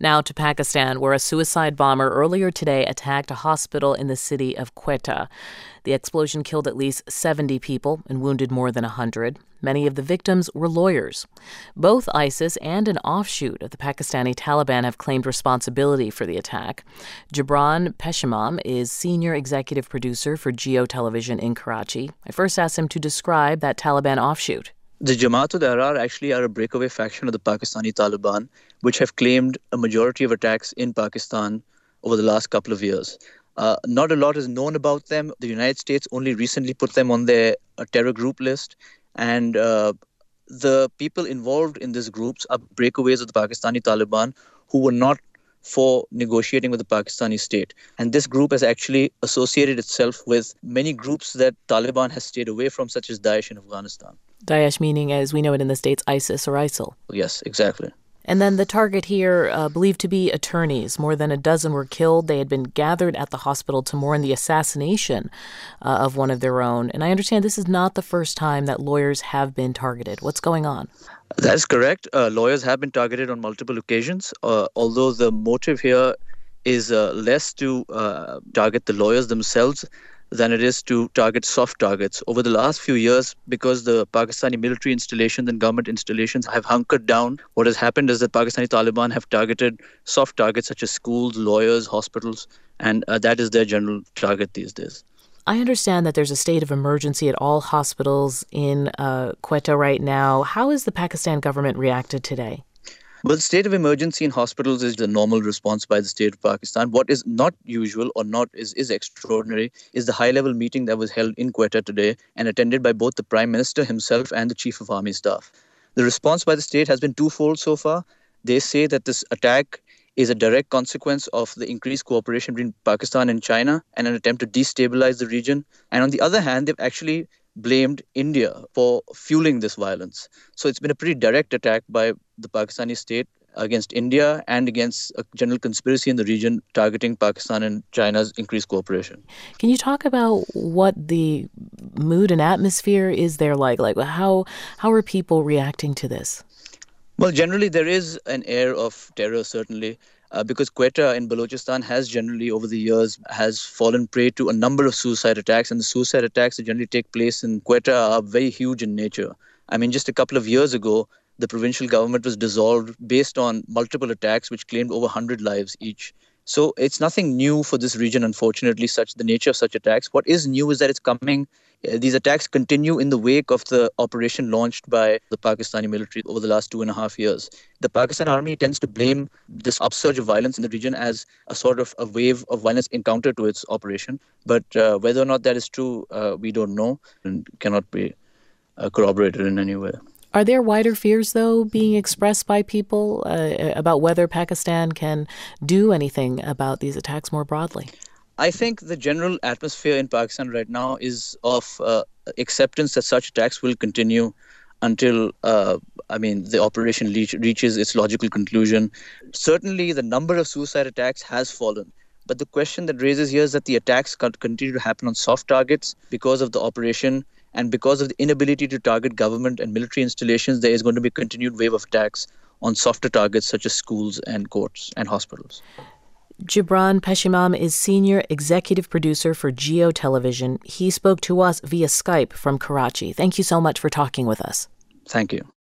Now to Pakistan, where a suicide bomber earlier today attacked a hospital in the city of Quetta. The explosion killed at least 70 people and wounded more than 100. Many of the victims were lawyers. Both ISIS and an offshoot of the Pakistani Taliban have claimed responsibility for the attack. Gibran Peshimam is senior executive producer for Geo Television in Karachi. I first asked him to describe that Taliban offshoot. The Jamaat-ul-Ahrar actually are a breakaway faction of the Pakistani Taliban, which have claimed a majority of attacks in Pakistan over the last couple of years. Not a lot is known about them. The United States only recently put them on their terror group list. And the people involved in these groups are breakaways of the Pakistani Taliban who were not for negotiating with the Pakistani state. And this group has actually associated itself with many groups that Taliban has stayed away from, such as Daesh in Afghanistan. Daesh meaning, as we know it in the States, ISIS or ISIL. Yes, exactly. And then the target here, believed to be attorneys. More than a dozen were killed. They had been gathered at the hospital to mourn the assassination of one of their own. And I understand this is not the first time that lawyers have been targeted. What's going on? That's correct. Lawyers have been targeted on multiple occasions, although the motive here is less to target the lawyers themselves than it is to target soft targets. Over the last few years, because the Pakistani military installations and government installations have hunkered down, what has happened is that Pakistani Taliban have targeted soft targets such as schools, lawyers, hospitals, and that is their general target these days. I understand that there's a state of emergency at all hospitals in Quetta right now. How has the Pakistan government reacted today? Well, the state of emergency in hospitals is the normal response by the state of Pakistan. What is not usual or not is extraordinary is the high-level meeting that was held in Quetta today and attended by both the Prime Minister himself and the Chief of Army Staff. The response by the state has been twofold so far. They say that this attack is a direct consequence of the increased cooperation between Pakistan and China and an attempt to destabilize the region. And on the other hand, they've actually blamed India for fueling this violence. So it's been a pretty direct attack by the Pakistani state against India and against a general conspiracy in the region targeting Pakistan and China's increased cooperation. Can you talk about what the mood and atmosphere is there like? Like how are people reacting to this? Well, generally there is an air of terror, certainly. Because Quetta in Balochistan has generally over the years has fallen prey to a number of suicide attacks, and the suicide attacks that generally take place in Quetta are very huge in nature. I mean, just a couple of years ago, the provincial government was dissolved based on multiple attacks which claimed over 100 lives each. So it's nothing new for this region, unfortunately, the nature of such attacks. What is new is that it's coming. These attacks continue in the wake of the operation launched by the Pakistani military over the last 2.5 years. The Pakistan army tends to blame this upsurge of violence in the region as a sort of a wave of violence in counter to its operation. But whether or not that is true, we don't know and cannot be corroborated in any way. Are there wider fears, though, being expressed by people about whether Pakistan can do anything about these attacks more broadly? I think the general atmosphere in Pakistan right now is of acceptance that such attacks will continue until, the operation reaches its logical conclusion. Certainly, the number of suicide attacks has fallen. But the question that raises here is that the attacks continue to happen on soft targets because of the operation. And because of the inability to target government and military installations, there is going to be a continued wave of attacks on softer targets such as schools and courts and hospitals. Gibran Peshimam is senior executive producer for Geo Television. He spoke to us via Skype from Karachi. Thank you so much for talking with us. Thank you.